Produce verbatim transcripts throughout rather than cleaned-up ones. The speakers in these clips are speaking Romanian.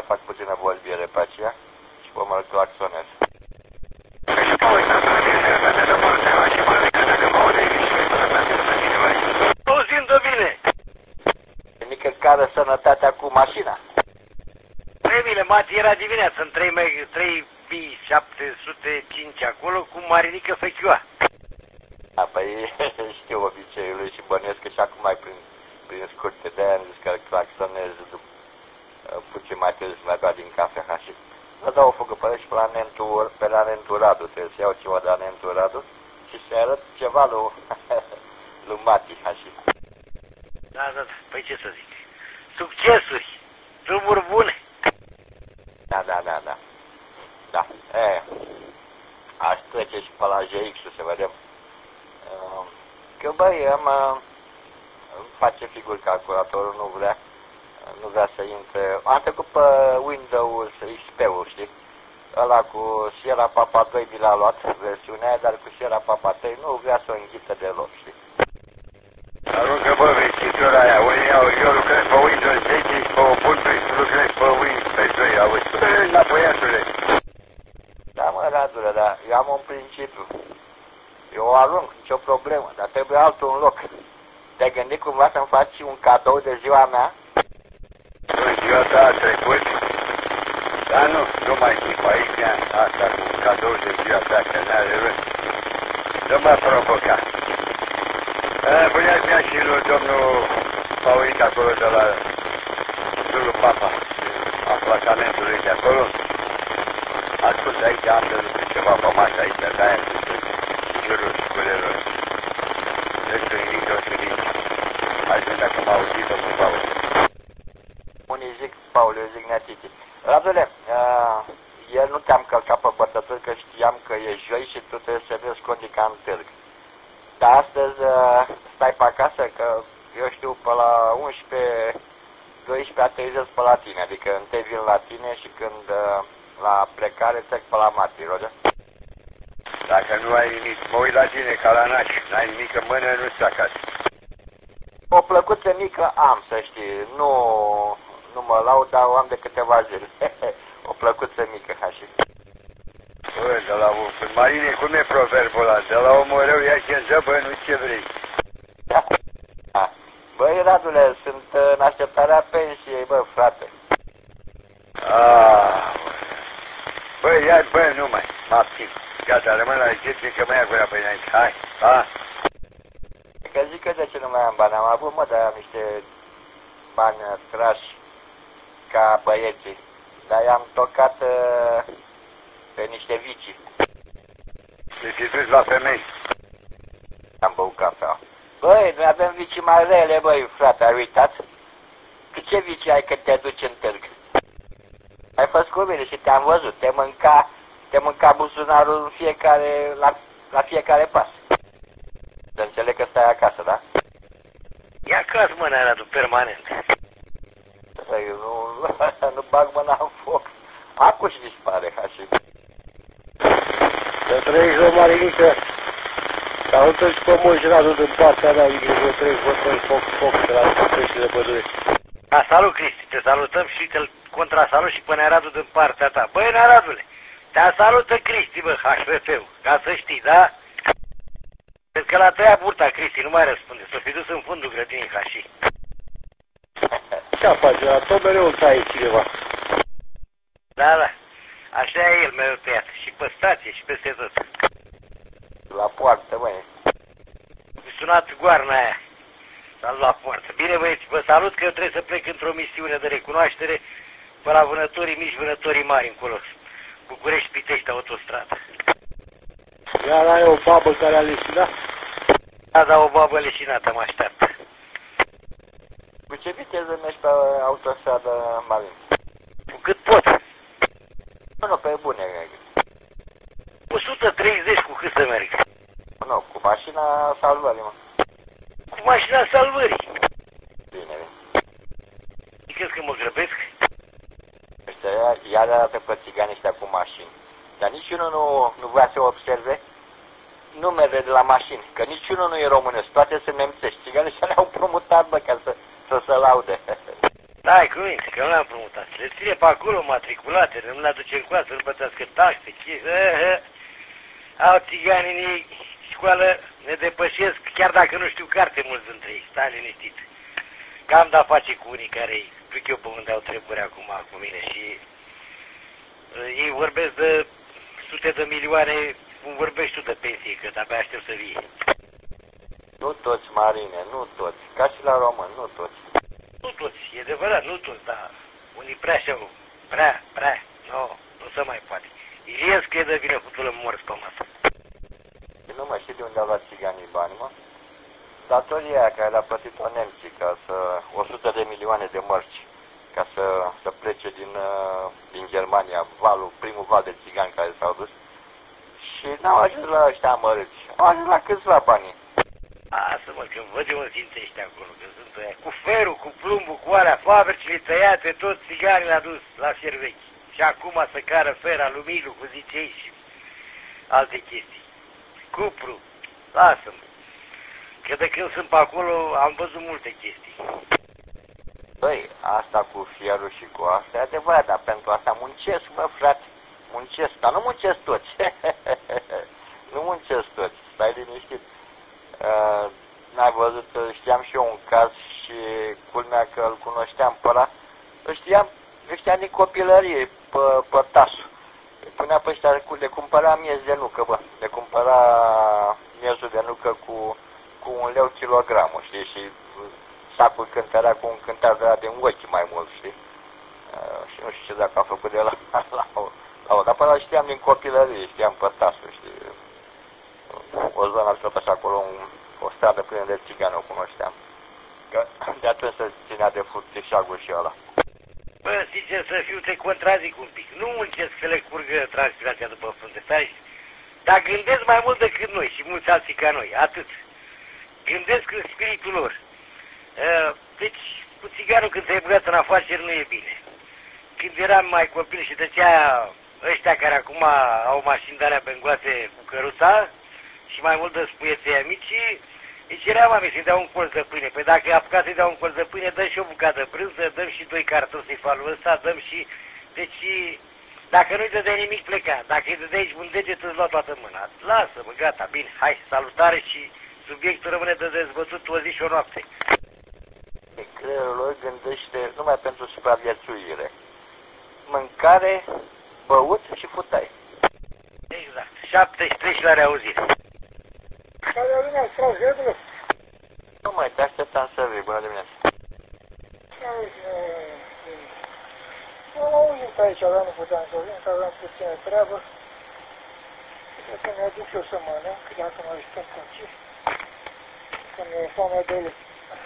fac puțină vorbire pe aceea și pe mă claxonez. Auzind-o bine! Mică care sănătatea cu mașina. trei mii mati era dimineață în trei mii șapte sute cinci acolo cu Marinică Fechioa. Da, păi știu obiceiul lui și bănuiesc că și acum mai prin, prin scurte, de-aia am zis că claxonez puțin mai târziu mai bea din cafea și vă dau o fugă pe și pe la Nentu, pe la Nentu Radu, trebuie să iau ceva de la Nentu Radu și să arăt ceva lui, lui Mati, și. Da, da, da, păi ce să zic, succesuri, drumuri bune. Da, da, da, da, da, e, aș trece și pe la G X-ul să vedem, că băi, am, îmi face figur calculatorul, nu vrea, nu vrea să intre, am trecut pe Windows X P-ul, știi? Ăla cu Sierra Papa doi mi l-a luat, versiunea aia, dar cu Sierra Papa trei nu vrea să o înghită deloc, știi? Aruncă, bă, vestitura aia, eu, eu lucrez pe Windows zece și pe Ubuntu și lucrez pe Windows doi, auzi, înapoiatule. Da, mă, Radule, dar eu am un principiu. Eu o arunc, nicio problemă, dar trebuie altul în loc. Te-ai gândit cumva să-mi faci un cadou de ziua mea? În ziua ta a trecut, dar nu, nu mai zic aici asta cu cadou de ziua ta, că n-are rând. Nu mă provoca. Băiați mea și lui domnul Paulic acolo de la domnul Papa, a plasamentului de acolo. Ascult, aici am de lucru ceva pe masă aici, de-aia sunt jurul sculelor. Deci, nimic deosebit. Azi, dacă m-a auzit, domnul Paulic. Unii zic Paul, eu zic Neatiti. Radule, uh, ieri nu te-am călcat pe bătături că știam că e joi și tu trebuie să vezi condica în târg. Dar astăzi uh, stai pe acasă că eu știu pe la unsprezece doisprezece aterizez pe la tine, adică întâi vin la tine și când uh, la plecare trec pe la Mati, Roger? Dacă nu ai nimic, mă uit la tine ca la naș, n-ai nimic în mână, nu ți acasă. O plăcuță mică am, să știi, nu, nu mă laud, dar o am de câteva zile. O plăcuță mică, hași. Bă, de la un... Marine, cum e proverbul ăla? De la omul rău ia ce zăbă, nu ce vrei. Da. Băi, Radule, sunt în așteptarea pensiei, bă, frate. Ah, bă, ia, bă, nu mai, mă abțin. Gata, rămân la recepție că mai ia gura pe înainte. Hai, ha? Că zic că de ce nu mai am bani, am avut, mă, dar am niște bani trași ca băieții. Dar i-am tocat uh, pe niște vicii. Deci te duci la femei. Am băut cafea. Băi, noi avem vicii mai rele, băi, frate, ai uitat? Că ce vicii ai când te duci în târg? Ai fost cu mine și te-am văzut, te mânca, te mânca buzunarul în fiecare, la, la fiecare pas. Să înțeleg că stai acasă, da? E acasă, mă, Radu, permanent. Băi, nu, nu bag mâna în foc. Acum și dispare, ca și... Să trăiești, o Marinică, salută și pe mulți, Radu, din partea mea, să trăiești, vă să-i foc, foc, de la pești de pădure. Da, salut, Cristi, te salutăm și te contrasalut și pe Nearadu din partea ta. Băi, Nearadule, te salută Cristi, bă, H R F-ul, ca să știi, da? Cred că l-a tăiat burta, Cristi, nu mai răspunde, s-o fi dus în fundul grădinii ca și. Ce-a face, la tot mereu îl taie cineva. Da, da, așa e el mereu tăiat, și pe stație, și peste tot. La poartă, măi. Mi-a sunat goarna aia. S-a luat poartă. Bine, băieți, vă salut că eu trebuie să plec într-o misiune de recunoaștere pe la vânătorii mici, vânătorii mari încolo. București, Pitești, autostradă. Iar ai o babă care a leșinat? Da, da, o babă leșinată mă așteaptă. Cu ce viteză mergi pe autostradă, Marin? Cu cât pot. Nu, nu, pe bune. o sută treizeci cu cât să merg. Nu, cu mașina salvării, mă. Cu mașina salvării. Bine, bine. Crezi că mă grăbesc? Ăștia, iar arată pe țigani ăștia cu mașini. Dar niciunul nu, nu vrea să observe numerele de la mașini, că niciunul nu e românesc, toate sunt nemțești. Țiganii ăștia le-au promutat, bă, ca să, să se laude. Stai cu mine, că nu l-am promutat. Le ține pe acolo matriculate, nu le aduce în coasă, nu plătească taxe. Au țiganii în școală, ne depășesc, chiar dacă nu știu carte mulți dintre ei. Stai liniștit. Că am de-a face cu unii care zic eu pe unde au treburi acum cu mine și uh, ei vorbesc de sute de milioane, cum vorbești tu de pensie, că de-abia aștept să vie. Nu toți, Marine, nu toți. Ca și la român, nu toți. Nu toți, e adevărat, nu toți, dar unii prea și-au, prea, prea, nu, nu se mai poate. Iliescu e de vină cu tulă morți pe masă. Nu mă știu de unde au luat țiganii bani, mă. Datoria aia care le-a plătit-o nemții, ca să, o sută de milioane de mărci, ca să, să plece din, uh, din Germania, valul, primul val de țigani care s-au dus. Și n-au ajuns la ăștia amărâți. Au ajuns la câțiva banii. Lasă-mă, că văd de unde simțești acolo, că sunt ăia. Cu ferul, cu plumbul, cu alea, fabricile tăiate, tot țiganii l-a dus la fier vechi. Și acum să cară fer, aluminiu, cu zicei și alte chestii. Cupru, lasă-mă. Că de când sunt pe acolo am văzut multe chestii. Băi, asta cu fierul și cu asta e adevărat, dar pentru asta muncesc, mă, frate. Muncesc, dar nu muncesc toți. Nu muncesc toți, stai liniștit. Uh, n-ai văzut, știam și eu un caz și culmea că îl cunoșteam pe ăla. Îl știam, îl știam din copilărie, pe, pe tasul. Îi punea pe ăștia, le cumpăra miez de nucă, bă. Le cumpăra miezul de nucă cu, cu un leu kilogramul, știi? Și sacul cântărea cu un cântar de la din ochi mai mult, știi? Uh, și nu știu ce dacă a făcut de la, la, la o, dar pe ăla știam din copilărie, știam pe tasul, știi? O zonă tot așa acolo, un, o stradă plină de țigani, o cunoșteam. Că de atunci se ținea de fructișagul și ăla. Bă, sincer să fiu, te contrazic un pic. Nu muncesc să le curgă transpirația după frunte, stai. Dar gândesc mai mult decât noi și mulți alții ca noi, atât. Gândesc în spiritul lor. Deci, cu țiganul când te-ai băgat în afaceri nu e bine. Când eram mai copil și tăcea ăștia care acum au mașini de alea bengoase cu căruța și mai mult de spuieții aia mici, îi cerea mami să-i dea un colț de pâine. Păi dacă e apucat să-i dea un colț de pâine, dă și o bucată de brânză, dăm și doi cartofi să-i falul ăsta, dăm și... Deci, dacă nu-i dădeai nimic, pleca. Dacă îi dădeai un deget, îți lua toată mâna. Lasă-mă, gata, bine, hai, salutare și subiectul rămâne de dezbătut o zi și o noapte. Creierul lor gândește numai pentru supraviețuire. Mâncare, băut și futai. Exact. șaptezeci și trei și l-are auzit. Bună dimineața, frate, Edule. Nu mai, te așteptam să vii. Bună dimineața. Am auzit aici, dar nu puteam să vin, că aveam puțină treabă. Că mi-a duc eu să mănânc, dacă mai stăm puțin. Că mi-e foame de lucru.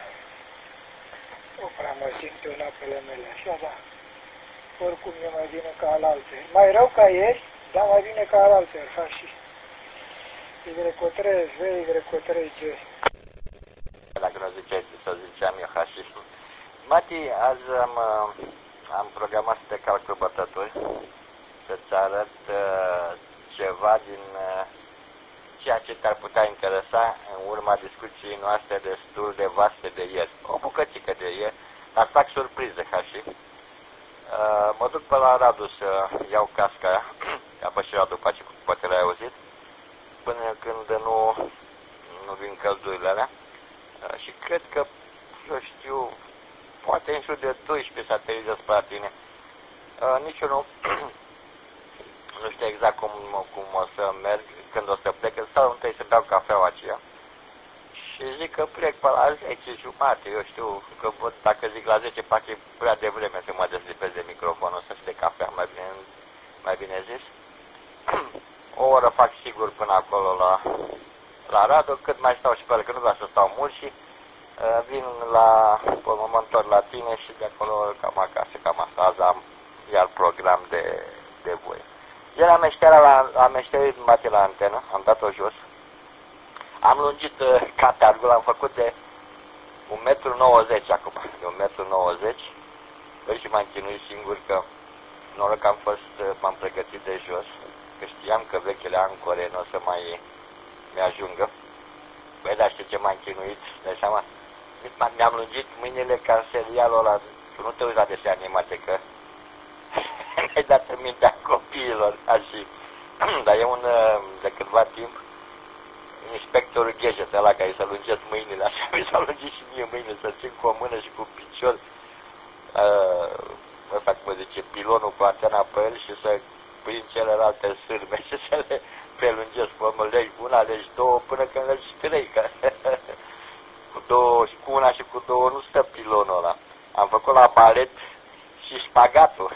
Nu prea mă simt eu în apele mele, așa, da. Oricum e mai bine ca alaltă. Mai rău ca ieri, dar mai bine ca alaltă, ca și Y trei V, Y trei G. Dacă nu ziceai, să ziceam eu hașișul. Mati, azi am, am programat să te calc pe bătături, să-ți arăt uh, ceva din uh, ceea ce te-ar putea interesa în urma discuției noastre destul de vaste de ieri. O bucățică de ieri, dar fac surprize, hașii. Uh, mă duc pe la Radu să iau casca aia, ca pe și Radu face, poate l-ai auzit, până când nu, nu vin căldurile alea. Uh, și cred că, eu știu, poate în jur de doisprezece să aterizez pe la tine. Uh, nici eu nu, nu știu exact cum, cum o să merg când o să plec, sau întâi să beau cafeaua aceea. Și zic că plec pe la zece jumate, eu știu, că văd, dacă zic la zece, parcă e prea devreme să mă deslipez de microfonul ăsta și de cafea, mai bine, mai bine zis. O oră fac sigur până acolo la, la Radu, cât mai stau și pe el, că nu vreau să stau mult și uh, vin la, mă întorc la tine și de acolo cam acasă, cam asta. Azi am iar program de, de voi. Ieri am meșterat la, am meșterit Mati la antenă, am dat-o jos. Am lungit uh, catargul, am făcut de un metru nouăzeci acum, de un metru nouăzeci. Păi și m-am chinuit singur că noroc că am fost, uh, m-am pregătit de jos, că știam că vechile ancore nu o să mai mi-ajungă. Băi, dar știi ce m-am chinuit? Dai seama? Mi-am lungit mâinile ca în serialul ăla tu nu te uiți la desene animate, că mi-ai dat în mintea copiilor, așa. Dar e un, de câtva timp, inspectorul Gadget ăla care să lungesc mâinile, așa mi s-a lungit și mie mâinile, să țin cu o mână și cu picior, uh, ăsta cum zice, pilonul cu antena pe el și să prind celelalte sârme și să le prelungesc, mă legi una, legi două, până când legi trei, că cu două, și cu una și cu două nu stă pilonul ăla. Am făcut la balet și spagatul,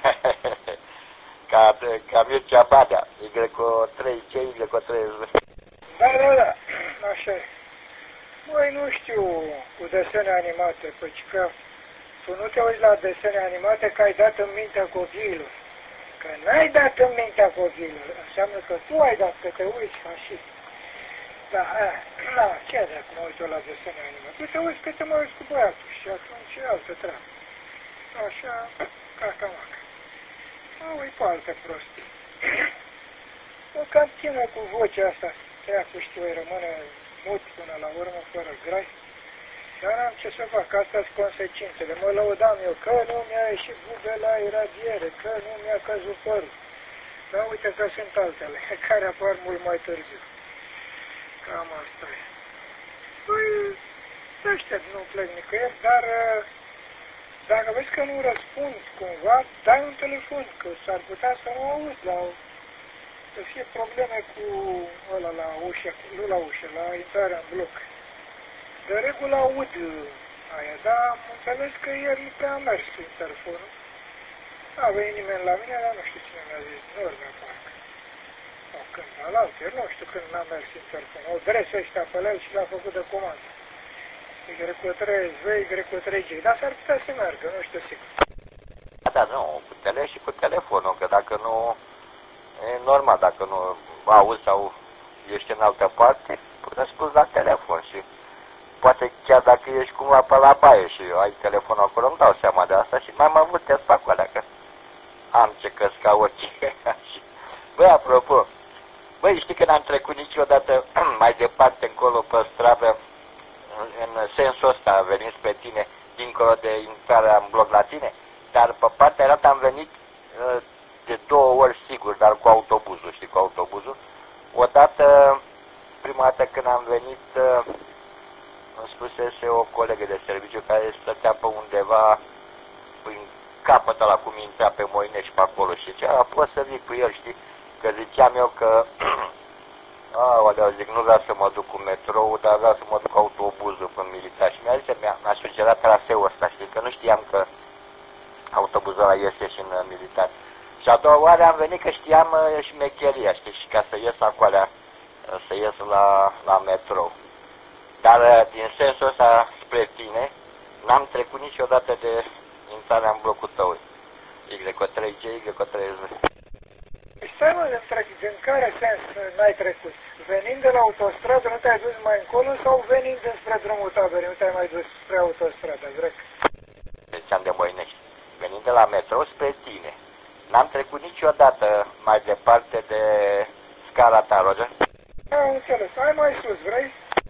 ca, ca Mircea Badea, Y cu trei C, Y cu trei Z. Da, da, da, așa e. Băi, nu știu cu desene animate, păi că tu nu te uiți la desene animate că ai dat în mintea copiilor. Că n-ai dat în mintea copiilor, înseamnă că tu ai dat, că te uiți așa. Da, aia, da, chiar dacă mă uit eu la desene animate, tu te uiți că te mă uiți cu băiatul și atunci e altă treabă. Așa, caca-maca. Mă uit pe alte prostii. O cam ține cu vocea asta, ea cu știu, îi rămâne mut până la urmă, fără grai. Dar am ce să fac, astea sunt consecințele. Mă lăudam eu că nu mi-a ieșit bube la iradiere, că nu mi-a căzut părul. Dar uite că sunt altele, care apar mult mai târziu. Cam asta e. Păi, aștept, nu plec nicăieri, dar dacă vezi că nu răspund cumva, dai un telefon, că s-ar putea să nu aud, la, să fie probleme cu ăla la ușă, nu la ușă, la intrarea în bloc. De regulă aud aia, dar am înțeles că ieri nu prea am mers prin telefonul. A venit nimeni la mine, dar nu știu cine mi-a zis, Normea parcă. Sau când, alaltă, nu știu când n-am mers prin telefon. O dresă ăștia pe el și l-a făcut de comandă. Y cu trei Z, Y cu trei G, dar s-ar putea să meargă, nu știu sigur. Da, da, nu, cu tele și cu telefonul, că dacă nu, e normal, dacă nu auzi sau ești în altă parte, răspunzi la telefon și poate chiar dacă ești cumva pe la baie și ai telefonul acolo, îmi dau seama de asta și m-am avut test pe acolo, că am ce căsca orice. Băi, apropo, băi, știi că n-am trecut niciodată mai departe încolo pe stradă, în sensul ăsta, venind spre tine, dincolo de intrarea în bloc la tine, dar pe partea arată am venit de două ori sigur, dar cu autobuzul, știi, cu autobuzul. Odată, prima dată când am venit, îmi spusese o colegă de serviciu care stătea pe undeva în capăt ăla, cum intra pe Moinești pe acolo și zicea, poți să vii cu el, știi, că ziceam eu că aoleu, zic, nu vreau să mă duc cu metrou, dar vreau să mă duc cu autobuzul până militar. Și mi-a zis, mi-a, mi-a sugerat traseul ăsta, știi, că nu știam că autobuzul ăla iese și în militar. Și a doua oară am venit că știam uh, și mecheria, știi, și ca să ies acolo, uh, să ies la, la metrou. Dar uh, din sensul ăsta spre tine, n-am trecut niciodată de intrarea în blocul tău. Y cu trei G, Y cu trei Z. Stai mă, întreg, din care sens n-ai trecut? Venind de la autostradă, nu te-ai dus mai încolo sau venind spre drumul taberei, nu te-ai mai dus spre autostradă, grec? Deci am de Moinești. Venind de la metrou spre tine. N-am trecut niciodată mai departe de scara ta, Roger. Am înțeles. Hai mai sus, vrei?